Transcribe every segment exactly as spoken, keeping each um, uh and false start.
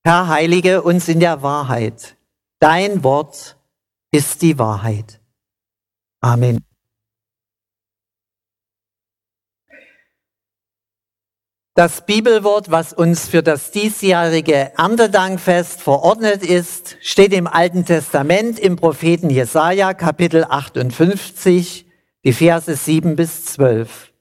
Herr, heilige uns in der Wahrheit. Dein Wort ist die Wahrheit. Amen. Das Bibelwort, was uns für das diesjährige Erntedankfest verordnet ist, steht im Alten Testament im Propheten Jesaja, Kapitel achtundfünfzig, die Verse sieben bis zwölf.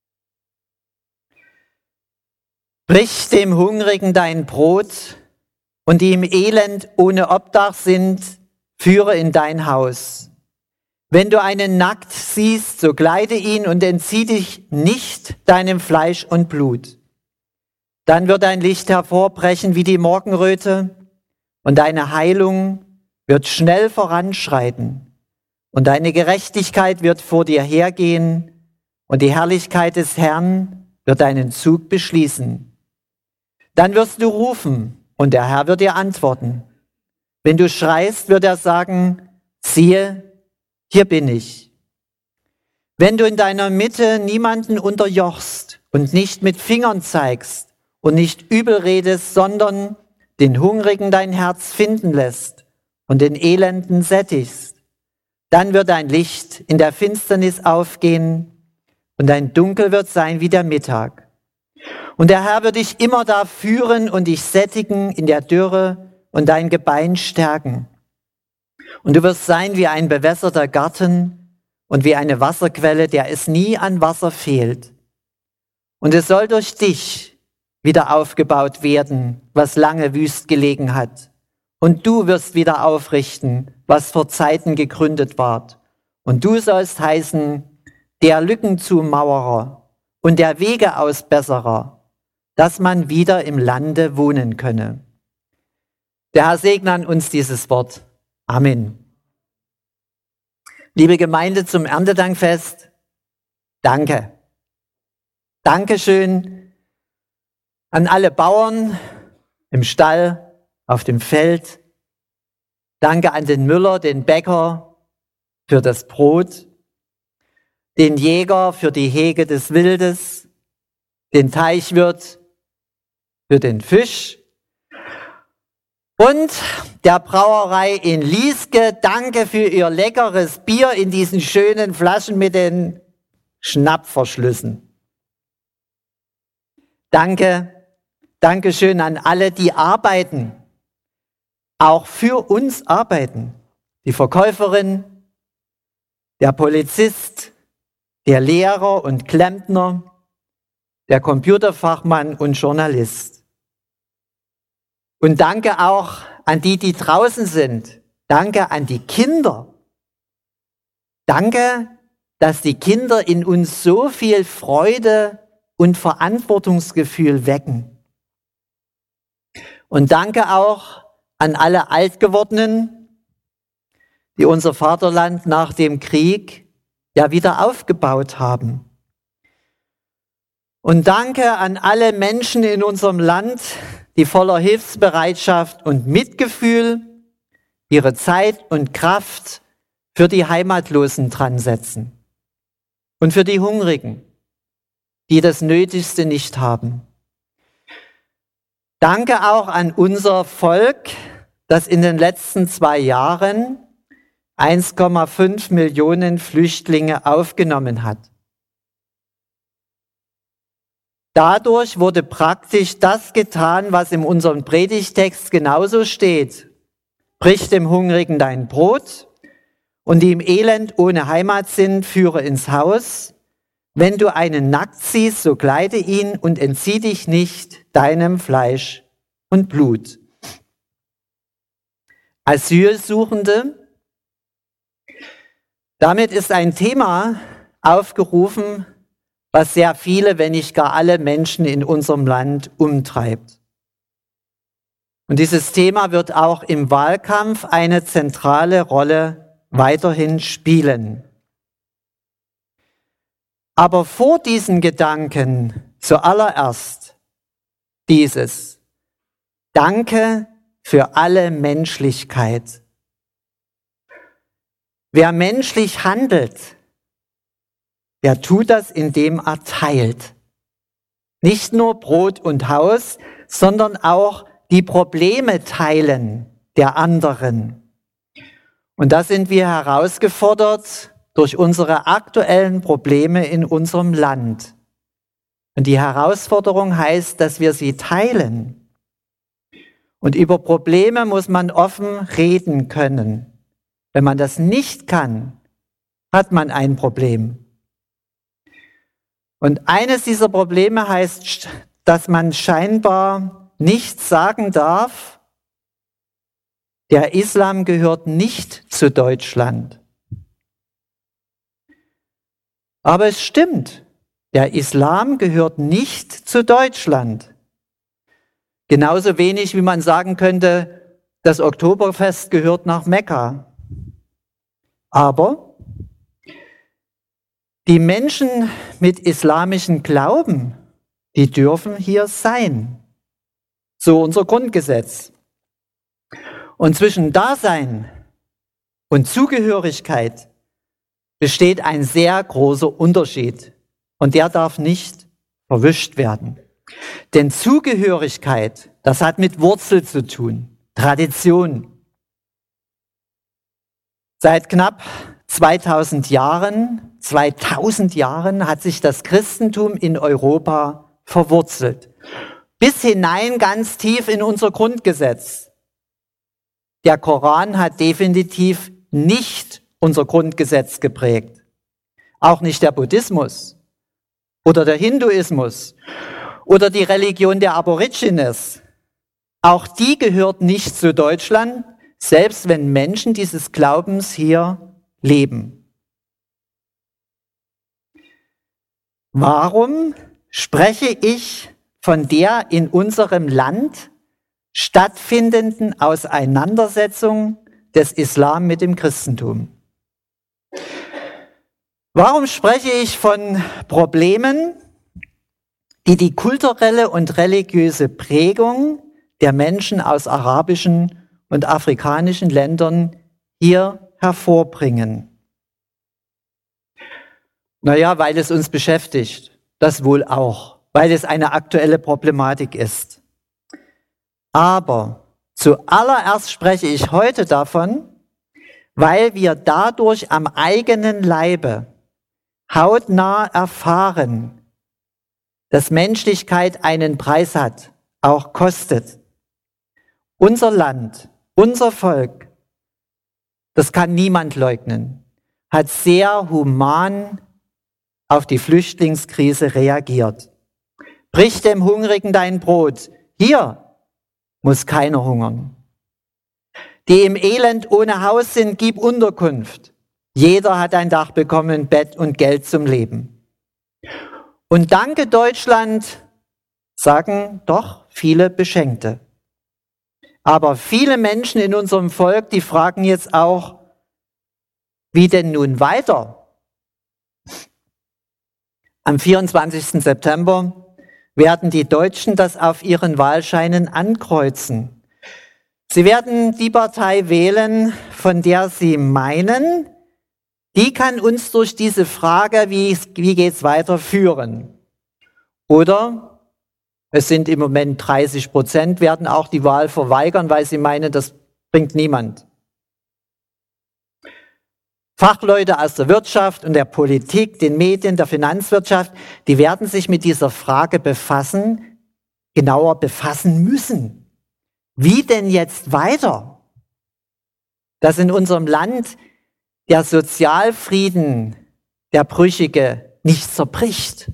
Brich dem Hungrigen dein Brot und die im Elend ohne Obdach sind, führe in dein Haus. Wenn du einen nackt siehst, so kleide ihn und entzieh dich nicht deinem Fleisch und Blut. Dann wird dein Licht hervorbrechen wie die Morgenröte und deine Heilung wird schnell voranschreiten und deine Gerechtigkeit wird vor dir hergehen und die Herrlichkeit des Herrn wird deinen Zug beschließen. Dann wirst du rufen und der Herr wird dir antworten. Wenn du schreist, wird er sagen, siehe, hier bin ich. Wenn du in deiner Mitte niemanden unterjochst und nicht mit Fingern zeigst und nicht übel redest, sondern den Hungrigen dein Herz finden lässt und den Elenden sättigst, dann wird dein Licht in der Finsternis aufgehen und dein Dunkel wird sein wie der Mittag. Und der Herr wird dich immer da führen und dich sättigen in der Dürre und dein Gebein stärken. Und du wirst sein wie ein bewässerter Garten und wie eine Wasserquelle, der es nie an Wasser fehlt. Und es soll durch dich wieder aufgebaut werden, was lange wüst gelegen hat. Und du wirst wieder aufrichten, was vor Zeiten gegründet ward. Und du sollst heißen, der Lückenzumauerer und der Wegeausbesserer, dass man wieder im Lande wohnen könne. Der Herr segne an uns dieses Wort. Amen. Liebe Gemeinde zum Erntedankfest, danke. Dankeschön an alle Bauern im Stall, auf dem Feld. Danke an den Müller, den Bäcker für das Brot, den Jäger für die Hege des Wildes, den Teichwirt für den Fisch und der Brauerei in Lieske, danke für ihr leckeres Bier in diesen schönen Flaschen mit den Schnappverschlüssen. Danke, danke schön an alle, die arbeiten, auch für uns arbeiten. Die Verkäuferin, der Polizist, der Lehrer und Klempner, der Computerfachmann und Journalist. Und danke auch an die, die draußen sind. Danke an die Kinder. Danke, dass die Kinder in uns so viel Freude und Verantwortungsgefühl wecken. Und danke auch an alle Altgewordenen, die unser Vaterland nach dem Krieg ja wieder aufgebaut haben. Und danke an alle Menschen in unserem Land, die voller Hilfsbereitschaft und Mitgefühl ihre Zeit und Kraft für die Heimatlosen dran setzen und für die Hungrigen, die das Nötigste nicht haben. Danke auch an unser Volk, das in den letzten zwei Jahren eins Komma fünf Millionen Flüchtlinge aufgenommen hat. Dadurch wurde praktisch das getan, was in unserem Predigtext genauso steht. Brich dem Hungrigen dein Brot und die im Elend ohne Heimat sind, führe ins Haus. Wenn du einen nackt siehst, so kleide ihn und entzieh dich nicht deinem Fleisch und Blut. Asylsuchende. Damit ist ein Thema aufgerufen, was sehr viele, wenn nicht gar alle Menschen in unserem Land umtreibt. Und dieses Thema wird auch im Wahlkampf eine zentrale Rolle weiterhin spielen. Aber vor diesen Gedanken zuallererst dieses: Danke für alle Menschlichkeit. Wer menschlich handelt, der tut das, indem er teilt. Nicht nur Brot und Haus, sondern auch die Probleme teilen der anderen. Und da sind wir herausgefordert durch unsere aktuellen Probleme in unserem Land. Und die Herausforderung heißt, dass wir sie teilen. Und über Probleme muss man offen reden können. Wenn man das nicht kann, hat man ein Problem. Und eines dieser Probleme heißt, dass man scheinbar nicht sagen darf, der Islam gehört nicht zu Deutschland. Aber es stimmt, der Islam gehört nicht zu Deutschland. Genauso wenig, wie man sagen könnte, das Oktoberfest gehört nach Mekka. Aber die Menschen mit islamischem Glauben, die dürfen hier sein. So unser Grundgesetz. Und zwischen Dasein und Zugehörigkeit besteht ein sehr großer Unterschied. Und der darf nicht verwischt werden. Denn Zugehörigkeit, das hat mit Wurzel zu tun, Tradition. Seit knapp zweitausend Jahren, zweitausend Jahren hat sich das Christentum in Europa verwurzelt. Bis hinein ganz tief in unser Grundgesetz. Der Koran hat definitiv nicht unser Grundgesetz geprägt. Auch nicht der Buddhismus oder der Hinduismus oder die Religion der Aborigines. Auch die gehört nicht zu Deutschland, selbst wenn Menschen dieses Glaubens hier leben. Warum spreche ich von der in unserem Land stattfindenden Auseinandersetzung des Islam mit dem Christentum? Warum spreche ich von Problemen, die die kulturelle und religiöse Prägung der Menschen aus arabischen und afrikanischen Ländern hier hervorbringen? Naja, weil es uns beschäftigt, das wohl auch, weil es eine aktuelle Problematik ist. Aber zuallererst spreche ich heute davon, weil wir dadurch am eigenen Leibe hautnah erfahren, dass Menschlichkeit einen Preis hat, auch kostet. Unser Land, unser Volk, das kann niemand leugnen, hat sehr human auf die Flüchtlingskrise reagiert. Brich dem Hungrigen dein Brot. Hier muss keiner hungern. Die im Elend ohne Haus sind, gib Unterkunft. Jeder hat ein Dach bekommen, Bett und Geld zum Leben. Und danke Deutschland, sagen doch viele Beschenkte. Aber viele Menschen in unserem Volk, die fragen jetzt auch, wie denn nun weiter? Am vierundzwanzigsten September werden die Deutschen das auf ihren Wahlscheinen ankreuzen. Sie werden die Partei wählen, von der sie meinen, die kann uns durch diese Frage, wie, wie geht's weiter, führen. Oder es sind im Moment dreißig Prozent, werden auch die Wahl verweigern, weil sie meinen, das bringt niemand. Fachleute aus der Wirtschaft und der Politik, den Medien, der Finanzwirtschaft, die werden sich mit dieser Frage befassen, genauer befassen müssen. Wie denn jetzt weiter? Dass in unserem Land der Sozialfrieden, der Brüchige, nicht zerbricht.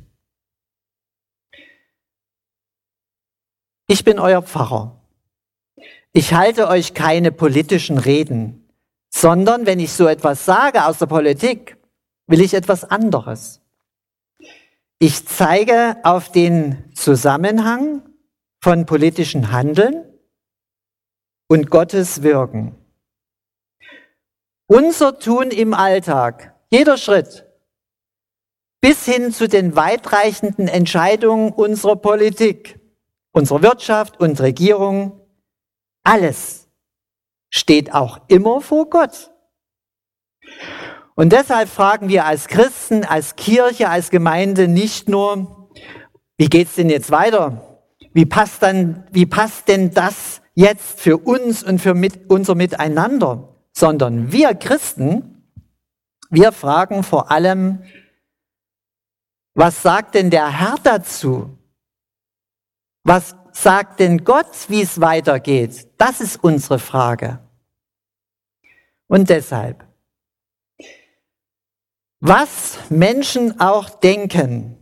Ich bin euer Pfarrer. Ich halte euch keine politischen Reden, sondern wenn ich so etwas sage aus der Politik, will ich etwas anderes. Ich zeige auf den Zusammenhang von politischem Handeln und Gottes Wirken. Unser Tun im Alltag, jeder Schritt, bis hin zu den weitreichenden Entscheidungen unserer Politik, unserer Wirtschaft und Regierung, alles steht auch immer vor Gott. Und deshalb fragen wir als Christen, als Kirche, als Gemeinde nicht nur, wie geht's denn jetzt weiter? wie passt dann, wie passt denn das jetzt für uns und für mit, unser Miteinander? Sondern wir Christen, wir fragen vor allem, was sagt denn der Herr dazu? Was sagt denn Gott, wie es weitergeht? Das ist unsere Frage. Und deshalb, was Menschen auch denken,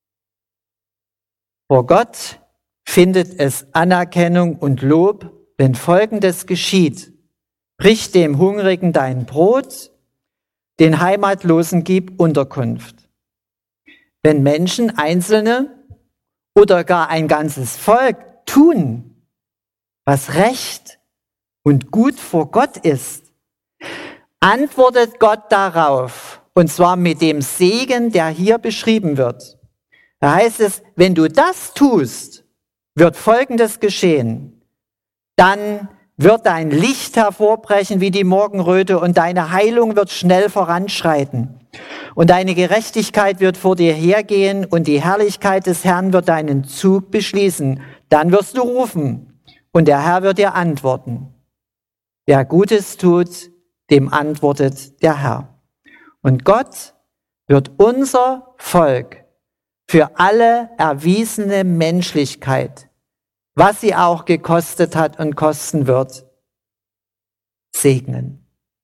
vor Gott findet es Anerkennung und Lob, wenn Folgendes geschieht. Brich dem Hungrigen dein Brot, den Heimatlosen gib Unterkunft. Wenn Menschen, Einzelne oder gar ein ganzes Volk tun, was recht und gut vor Gott ist, antwortet Gott darauf, und zwar mit dem Segen, der hier beschrieben wird. Da heißt es, wenn du das tust, wird Folgendes geschehen. Dann wird dein Licht hervorbrechen wie die Morgenröte und deine Heilung wird schnell voranschreiten. Und deine Gerechtigkeit wird vor dir hergehen und die Herrlichkeit des Herrn wird deinen Zug beschließen. Dann wirst du rufen und der Herr wird dir antworten. Wer Gutes tut, dem antwortet der Herr. Und Gott wird unser Volk für alle erwiesene Menschlichkeit, was sie auch gekostet hat und kosten wird, segnen.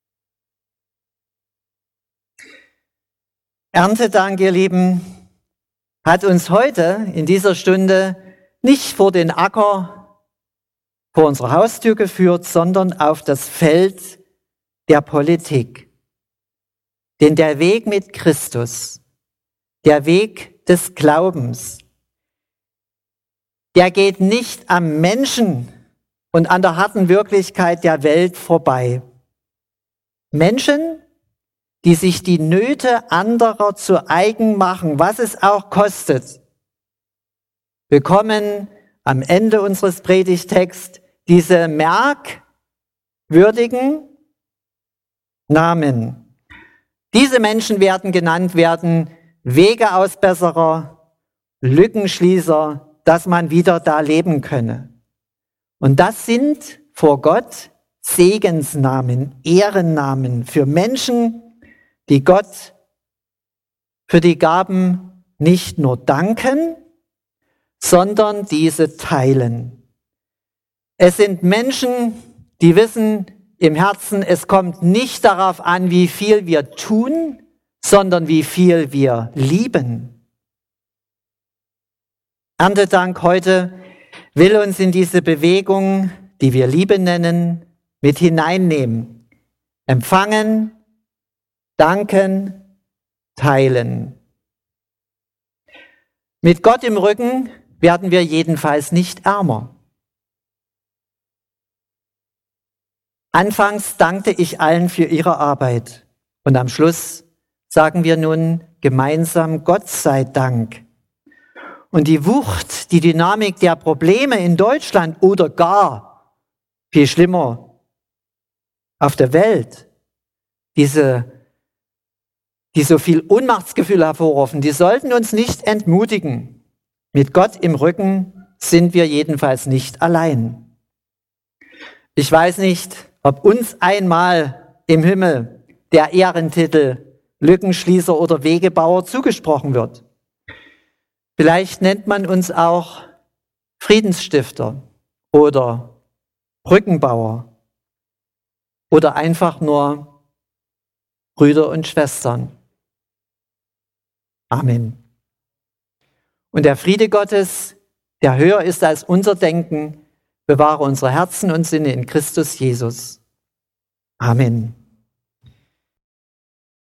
Erntedank, ihr Lieben, hat uns heute in dieser Stunde nicht vor den Acker vor unsere Haustür geführt, sondern auf das Feld der Politik. Denn der Weg mit Christus, der Weg des Glaubens, der geht nicht am Menschen und an der harten Wirklichkeit der Welt vorbei. Menschen, die sich die Nöte anderer zu eigen machen, was es auch kostet, bekommen am Ende unseres Predigtexts diese merkwürdigen Namen. Diese Menschen werden genannt werden Wegeausbesserer, Lückenschließer, dass man wieder da leben könne. Und das sind vor Gott Segensnamen, Ehrennamen für Menschen, die Gott für die Gaben nicht nur danken, sondern diese teilen. Es sind Menschen, die wissen im Herzen, es kommt nicht darauf an, wie viel wir tun, sondern wie viel wir lieben. Erntedank heute will uns in diese Bewegung, die wir Liebe nennen, mit hineinnehmen. Empfangen, danken, teilen. Mit Gott im Rücken werden wir jedenfalls nicht ärmer. Anfangs dankte ich allen für ihre Arbeit und am Schluss sagen wir nun gemeinsam Gott sei Dank. Und die Wucht, die Dynamik der Probleme in Deutschland oder gar, viel schlimmer, auf der Welt, diese, die so viel Ohnmachtsgefühl hervorrufen, die sollten uns nicht entmutigen. Mit Gott im Rücken sind wir jedenfalls nicht allein. Ich weiß nicht, ob uns einmal im Himmel der Ehrentitel Lückenschließer oder Wegebauer zugesprochen wird. Vielleicht nennt man uns auch Friedensstifter oder Brückenbauer oder einfach nur Brüder und Schwestern. Amen. Und der Friede Gottes, der höher ist als unser Denken, bewahre unsere Herzen und Sinne in Christus Jesus. Amen.